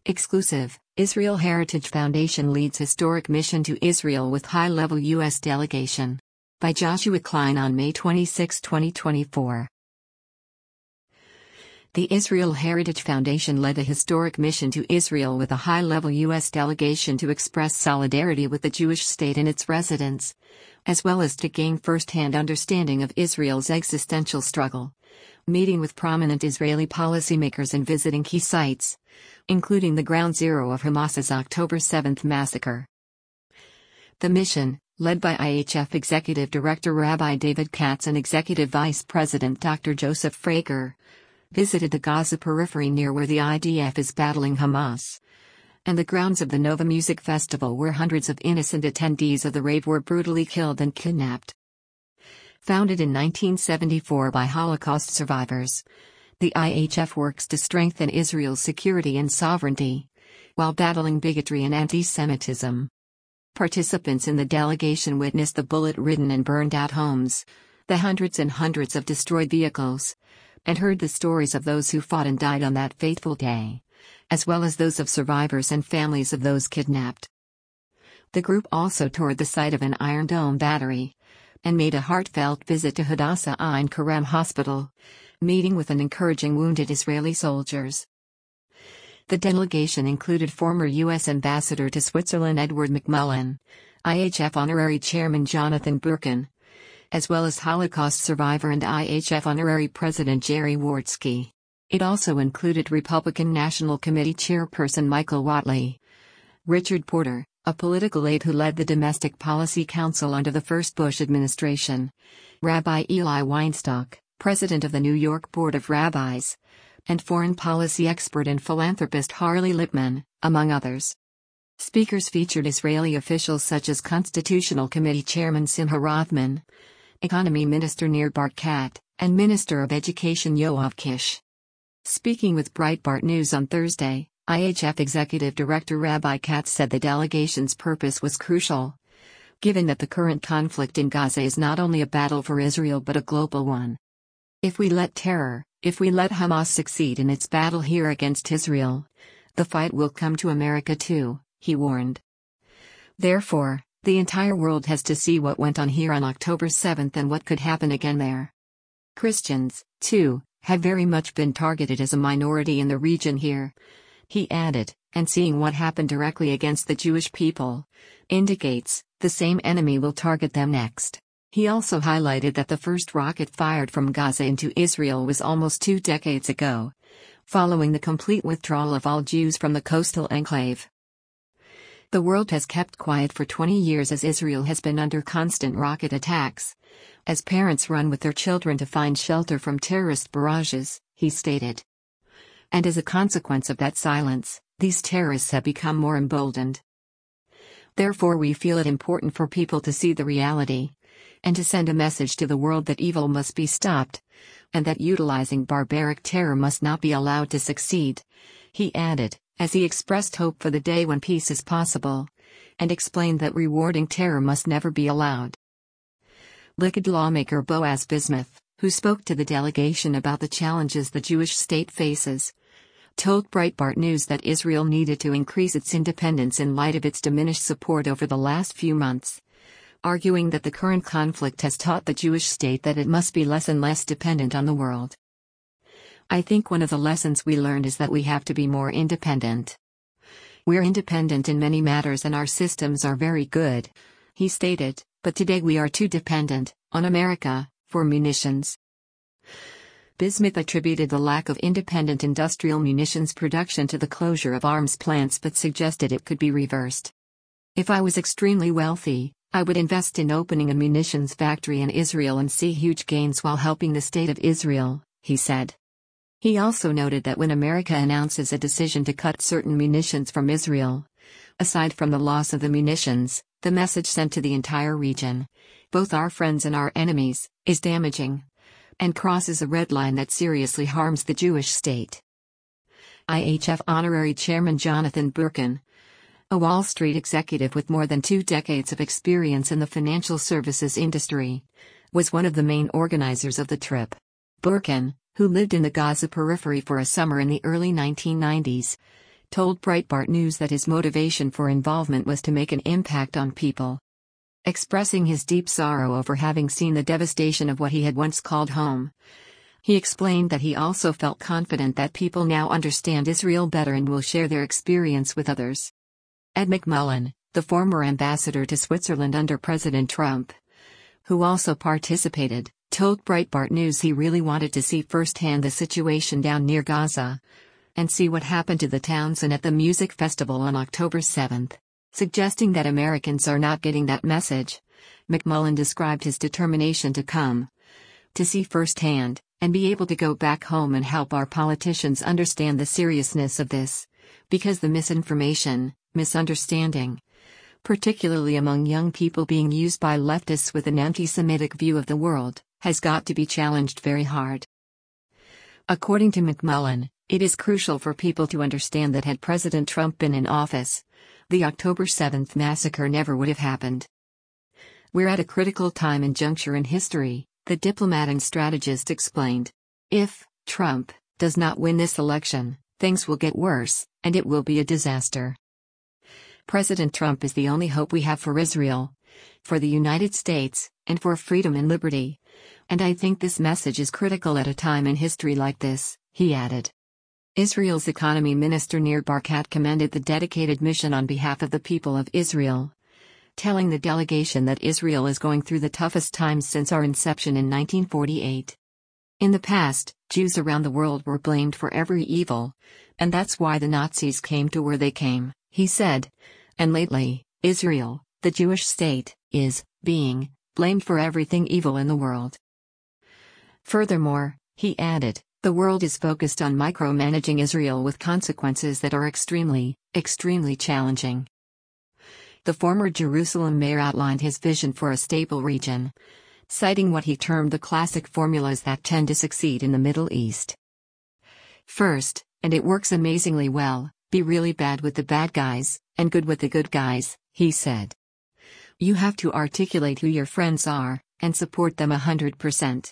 Exclusive, Israel Heritage Foundation leads historic mission to Israel with high-level U.S. delegation. By Joshua Klein on May 26, 2024. The Israel Heritage Foundation led a historic mission to Israel with a high-level U.S. delegation to express solidarity with the Jewish state and its residents, as well as to gain first-hand understanding of Israel's existential struggle. Meeting with prominent Israeli policymakers and visiting key sites, including the ground zero of Hamas's October 7 massacre. The mission, led by IHF Executive Director Rabbi David Katz and Executive Vice President Dr. Joseph Frager, visited the Gaza periphery near where the IDF is battling Hamas, and the grounds of the Nova Music Festival where hundreds of innocent attendees of the rave were brutally killed and kidnapped. Founded in 1974 by Holocaust survivors, the IHF works to strengthen Israel's security and sovereignty, while battling bigotry and anti-Semitism. Participants in the delegation witnessed the bullet-ridden and burned-out homes, the hundreds and hundreds of destroyed vehicles, and heard the stories of those who fought and died on that fateful day, as well as those of survivors and families of those kidnapped. The group also toured the site of an Iron Dome battery, and made a heartfelt visit to Hadassah Ein Kerem Hospital, meeting with and encouraging wounded Israeli soldiers. The delegation included former U.S. Ambassador to Switzerland Edward McMullen, IHF Honorary Chairman Jonathan Burkin, as well as Holocaust survivor and IHF Honorary President Jerry Wardsky. It also included Republican National Committee Chairperson Michael Whatley, Richard Porter, a political aide who led the Domestic Policy Council under the first Bush administration, Rabbi Eli Weinstock, president of the New York Board of Rabbis, and foreign policy expert and philanthropist Harley Lipman, among others. Speakers featured Israeli officials such as Constitutional Committee Chairman Simcha Rothman, Economy Minister Nir Barkat, and Minister of Education Yoav Kish. Speaking with Breitbart News on Thursday, IHF Executive Director Rabbi Katz said the delegation's purpose was crucial, given that the current conflict in Gaza is not only a battle for Israel but a global one. If we let Hamas succeed in its battle here against Israel, the fight will come to America too, he warned. Therefore, the entire world has to see what went on here on October 7 and what could happen again there. Christians, too, have very much been targeted as a minority in the region here, he added, and seeing what happened directly against the Jewish people indicates the same enemy will target them next. He also highlighted that the first rocket fired from Gaza into Israel was almost 2 decades ago, following the complete withdrawal of all Jews from the coastal enclave. The world has kept quiet for 20 years as Israel has been under constant rocket attacks, as parents run with their children to find shelter from terrorist barrages, he stated. And as a consequence of that silence, these terrorists have become more emboldened. Therefore we feel it important for people to see the reality, and to send a message to the world that evil must be stopped, and that utilizing barbaric terror must not be allowed to succeed, he added, as he expressed hope for the day when peace is possible, and explained that rewarding terror must never be allowed. Likud lawmaker Boaz Bismuth, who spoke to the delegation about the challenges the Jewish state faces, told Breitbart News that Israel needed to increase its independence in light of its diminished support over the last few months, arguing that the current conflict has taught the Jewish state that it must be less and less dependent on the world. I think one of the lessons we learned is that we have to be more independent. We're independent in many matters and our systems are very good, he stated, but today we are too dependent on America for munitions. Bismuth attributed the lack of independent industrial munitions production to the closure of arms plants but suggested it could be reversed. If I was extremely wealthy, I would invest in opening a munitions factory in Israel and see huge gains while helping the state of Israel, he said. He also noted that when America announces a decision to cut certain munitions from Israel, aside from the loss of the munitions, the message sent to the entire region, both our friends and our enemies, is damaging, and crosses a red line that seriously harms the Jewish state. IHF Honorary Chairman Jonathan Burkin, a Wall Street executive with more than 2 decades of experience in the financial services industry, was one of the main organizers of the trip. Burkin, who lived in the Gaza periphery for a summer in the early 1990s, told Breitbart News that his motivation for involvement was to make an impact on people. Expressing his deep sorrow over having seen the devastation of what he had once called home, he explained that he also felt confident that people now understand Israel better and will share their experience with others. Ed McMullen, the former ambassador to Switzerland under President Trump, who also participated, told Breitbart News he really wanted to see firsthand the situation down near Gaza and see what happened to the townsend at the music festival on October 7, suggesting that Americans are not getting that message. McMullen described his determination to come, to see firsthand, and be able to go back home and help our politicians understand the seriousness of this, because the misunderstanding, particularly among young people being used by leftists with an anti-Semitic view of the world, has got to be challenged very hard. According to McMullen, it is crucial for people to understand that had President Trump been in office, the October 7 massacre never would have happened. We're at a critical time and juncture in history, the diplomat and strategist explained. If Trump does not win this election, things will get worse, and it will be a disaster. President Trump is the only hope we have for Israel, for the United States, and for freedom and liberty. And I think this message is critical at a time in history like this, he added. Israel's economy minister Nir Barkat commended the dedicated mission on behalf of the people of Israel, telling the delegation that Israel is going through the toughest times since our inception in 1948. In the past, Jews around the world were blamed for every evil, and that's why the Nazis came to where they came, he said. And lately, Israel, the Jewish state, is being blamed for everything evil in the world. Furthermore, he added, the world is focused on micromanaging Israel with consequences that are extremely challenging. The former Jerusalem mayor outlined his vision for a stable region, citing what he termed the classic formulas that tend to succeed in the Middle East. First, and it works amazingly well, be really bad with the bad guys, and good with the good guys, he said. You have to articulate who your friends are, and support them 100%.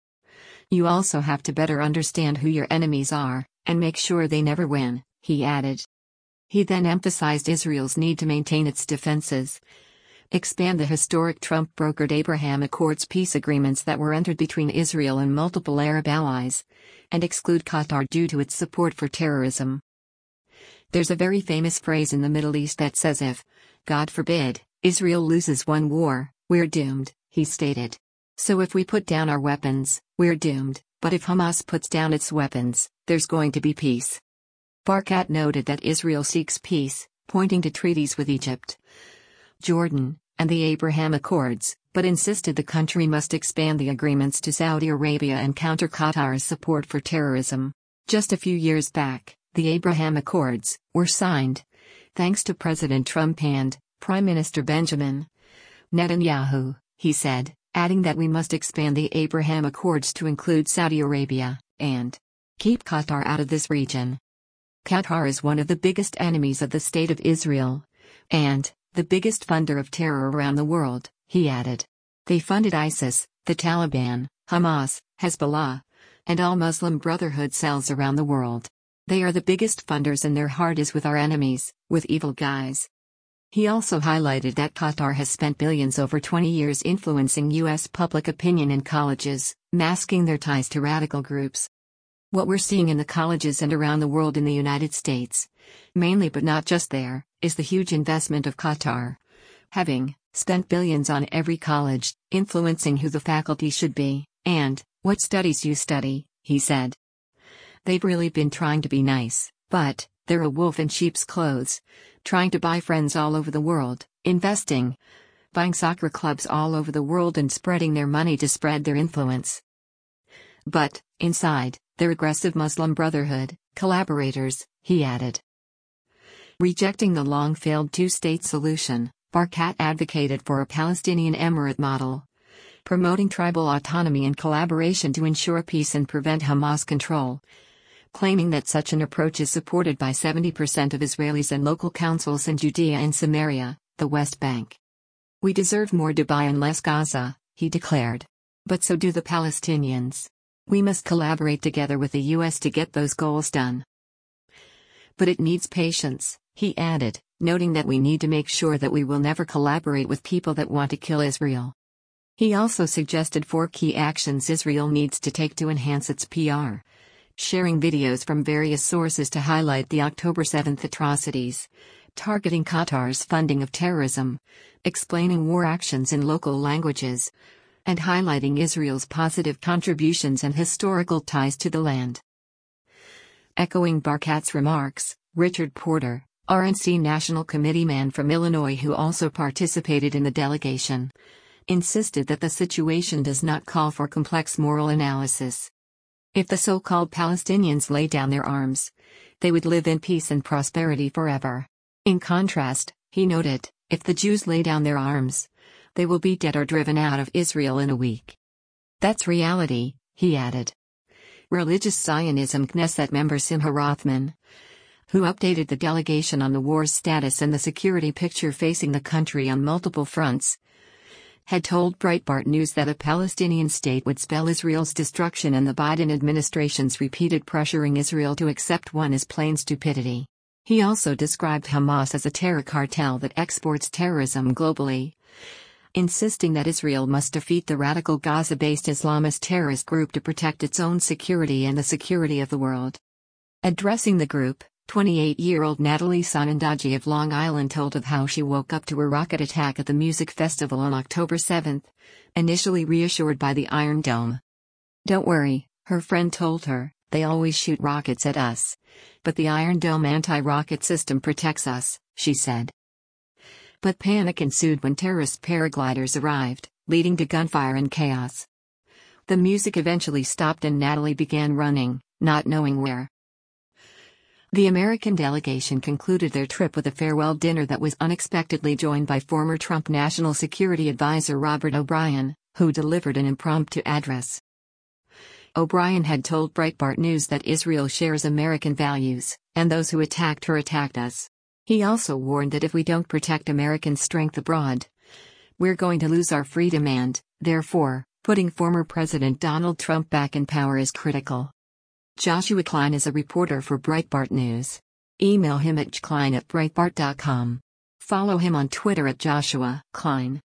You also have to better understand who your enemies are, and make sure they never win, he added. He then emphasized Israel's need to maintain its defenses, expand the historic Trump-brokered Abraham Accords peace agreements that were entered between Israel and multiple Arab allies, and exclude Qatar due to its support for terrorism. There's a very famous phrase in the Middle East that says if, God forbid, Israel loses one war, we're doomed, he stated. So if we put down our weapons, we're doomed, but if Hamas puts down its weapons, there's going to be peace. Barkat noted that Israel seeks peace, pointing to treaties with Egypt, Jordan, and the Abraham Accords, but insisted the country must expand the agreements to Saudi Arabia and counter Qatar's support for terrorism. Just a few years back, the Abraham Accords were signed, thanks to President Trump and Prime Minister Benjamin Netanyahu, he said, adding that we must expand the Abraham Accords to include Saudi Arabia, and keep Qatar out of this region. Qatar is one of the biggest enemies of the State of Israel, and the biggest funder of terror around the world, he added. They funded ISIS, the Taliban, Hamas, Hezbollah, and all Muslim Brotherhood cells around the world. They are the biggest funders and their heart is with our enemies, with evil guys. He also highlighted that Qatar has spent billions over 20 years influencing U.S. public opinion in colleges, masking their ties to radical groups. What we're seeing in the colleges and around the world in the United States, mainly but not just there, is the huge investment of Qatar. Having spent billions on every college, influencing who the faculty should be, and what studies you study, he said. They've really been trying to be nice, but they're a wolf in sheep's clothes, trying to buy friends all over the world, investing, buying soccer clubs all over the world and spreading their money to spread their influence. But, inside, they're aggressive Muslim Brotherhood collaborators, he added. Rejecting the long-failed two-state solution, Barkat advocated for a Palestinian Emirate model, promoting tribal autonomy and collaboration to ensure peace and prevent Hamas control, claiming that such an approach is supported by 70% of Israelis and local councils in Judea and Samaria, the West Bank. We deserve more Dubai and less Gaza, he declared. But so do the Palestinians. We must collaborate together with the U.S. to get those goals done. But it needs patience, he added, noting that we need to make sure that we will never collaborate with people that want to kill Israel. He also suggested 4 key actions Israel needs to take to enhance its PR. Sharing videos from various sources to highlight the October 7th atrocities, targeting Qatar's funding of terrorism, explaining war actions in local languages, and highlighting Israel's positive contributions and historical ties to the land. Echoing Barkat's remarks, Richard Porter, RNC National Committee man from Illinois who also participated in the delegation, insisted that the situation does not call for complex moral analysis. If the so-called Palestinians lay down their arms, they would live in peace and prosperity forever. In contrast, he noted, if the Jews lay down their arms, they will be dead or driven out of Israel in a week. That's reality, he added. Religious Zionism Knesset member Simcha Rothman, who updated the delegation on the war's status and the security picture facing the country on multiple fronts, had told Breitbart News that a Palestinian state would spell Israel's destruction and the Biden administration's repeated pressuring Israel to accept one is plain stupidity. He also described Hamas as a terror cartel that exports terrorism globally, insisting that Israel must defeat the radical Gaza-based Islamist terrorist group to protect its own security and the security of the world. Addressing the group, 28-year-old Natalie Sanandaji of Long Island told of how she woke up to a rocket attack at the music festival on October 7, initially reassured by the Iron Dome. "Don't worry," her friend told her, "they always shoot rockets at us. But the Iron Dome anti-rocket system protects us," she said. But panic ensued when terrorist paragliders arrived, leading to gunfire and chaos. The music eventually stopped and Natalie began running, not knowing where. The American delegation concluded their trip with a farewell dinner that was unexpectedly joined by former Trump National Security Advisor Robert O'Brien, who delivered an impromptu address. O'Brien had told Breitbart News that Israel shares American values, and those who attacked her attacked us. He also warned that if we don't protect American strength abroad, we're going to lose our freedom and, therefore, putting former President Donald Trump back in power is critical. Joshua Klein is a reporter for Breitbart News. Email him at jklein@breitbart.com. Follow him on Twitter at Joshua Klein.